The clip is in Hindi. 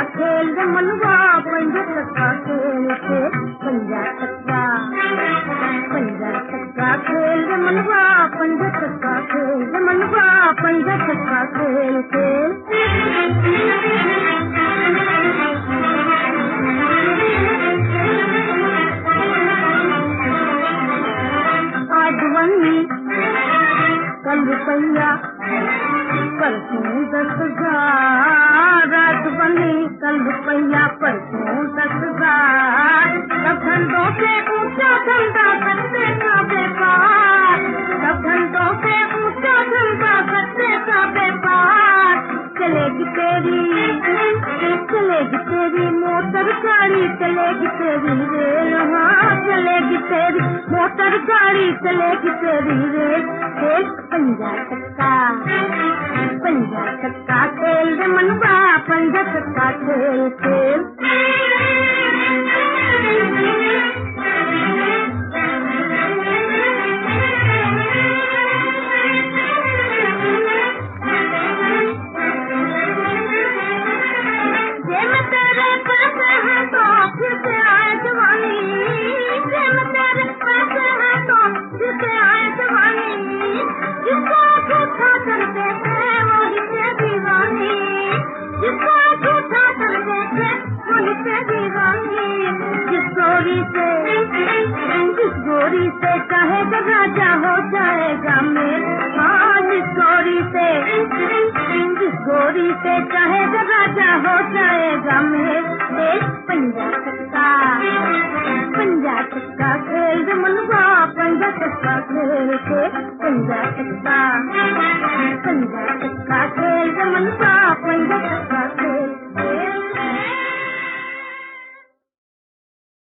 खेल रे मनवा पंजा चक्का खेल के पंजा चक्का खेल रे मनवा पंजा चक्का खेल रे मनवा पंजा चक्का खेल के कल रुपया परसों 10,000 रात बनी कल रुपया परसों 10,000 सब घंटों से ऊंचा धंधा करते का व्यापार सब घंटों से ऊंचा धंधा करते का व्यापार चलेगी तेरी मोटर गाड़ी चलेगी तेरी रेल हाँ चलेगी तेरी मोटर गाड़ी चलेगी तेरी रेल पंजा चक्का खेल रे मनवा पंजा चक्का खेल खेल जिस गोरी से कहेगा राजा हो जाएगा मेल हाँ जिस गोरी से कहेगा राजा हो जाएगा मेल पंजा चक्का खेल रे मनवा पंजा चक्का खेल के पंजा चक्का